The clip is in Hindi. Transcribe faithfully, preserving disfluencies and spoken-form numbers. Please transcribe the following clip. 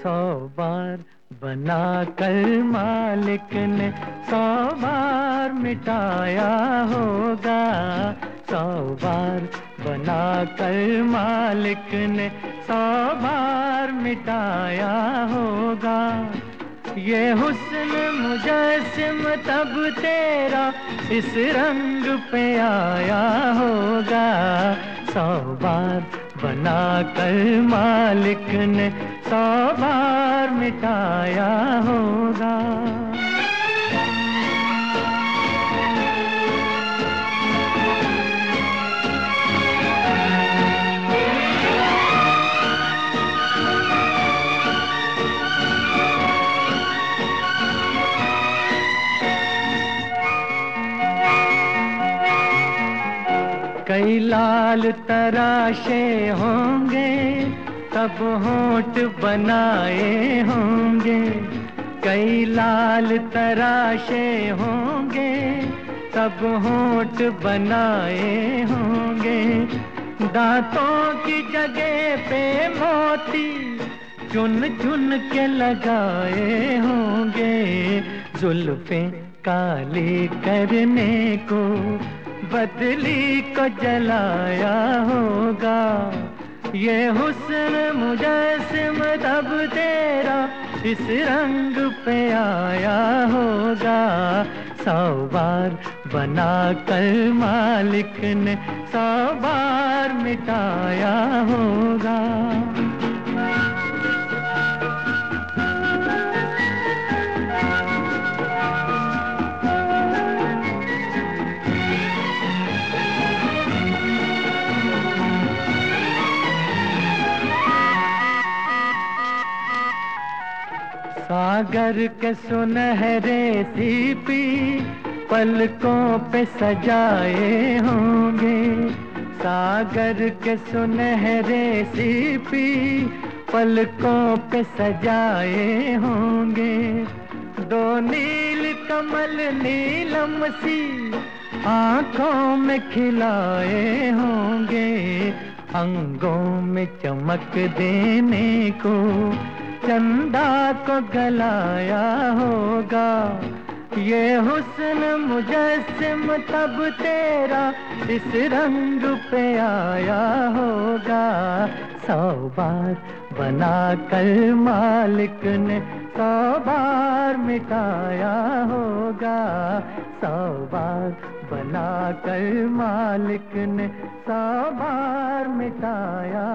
सौ बार बना कर मालिक ने सौ बार मिटाया होगा। सौ बार बना कर मालिक ने सौ बार मिटाया होगा। ये हुस्न मुजस्सिम तब तेरा इस रंग पे आया होगा। सौ बार बना कर मालिक ने सौ बार मिटाया होगा। कई लाल तराशे होंगे तब होंठ बनाए होंगे। कई लाल तराशे होंगे तब होंठ बनाए होंगे। दांतों की जगह पे मोती चुन चुन के लगाए होंगे। जुल्फें काली करने को बदली को जलाया होगा। ये हुस्न मुजस्सिम तब तेरा इस रंग पे आया होगा। सौ बार बना कर मालिक ने सौ बार मिटाया होगा। सागर के सुनहरे सीपी पलकों पे सजाए होंगे। सागर के सुनहरे सीपी पलकों पे सजाए होंगे। दो नील कमल नीलम सी आंखों में खिलाए होंगे। अंगों में चमक देने को चंदा को गलाया होगा। ये हुस्न मुजस्सिम तब तेरा इस रंग पे आया होगा। सौ बार बना कर मालिक ने सौ बार मिटाया होगा। सौ बार बना कर मालिक ने सौ बार मिटाया